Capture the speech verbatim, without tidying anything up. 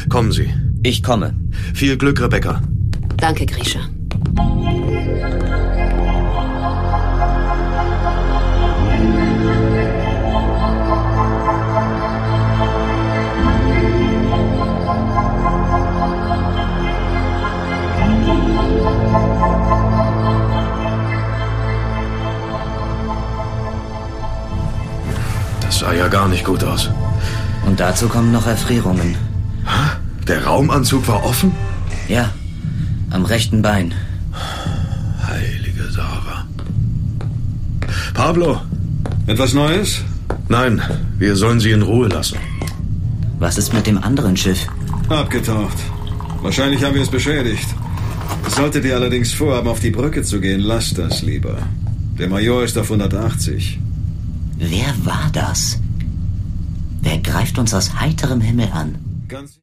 Kommen Sie. Ich komme. Viel Glück, Rebecca. Danke, Grisha. Das sah ja gar nicht gut aus. Und dazu kommen noch Erfrierungen. Der Raumanzug war offen? Ja, am rechten Bein. Heilige Sara. Pablo! Etwas Neues? Nein, wir sollen sie in Ruhe lassen. Was ist mit dem anderen Schiff? Abgetaucht. Wahrscheinlich haben wir es beschädigt. Solltet ihr allerdings vorhaben, auf die Brücke zu gehen, lasst das lieber. Der Major ist auf hundertachtzig. Wer war das? Wer greift uns aus heiterem Himmel an? Ganz